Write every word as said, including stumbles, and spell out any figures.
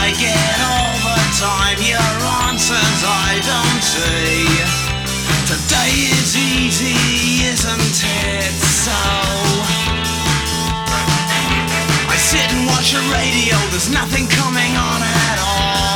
I get all the time, your answers I don't see. Today is easy, isn't it so? I sit and watch the radio, there's nothing coming on it.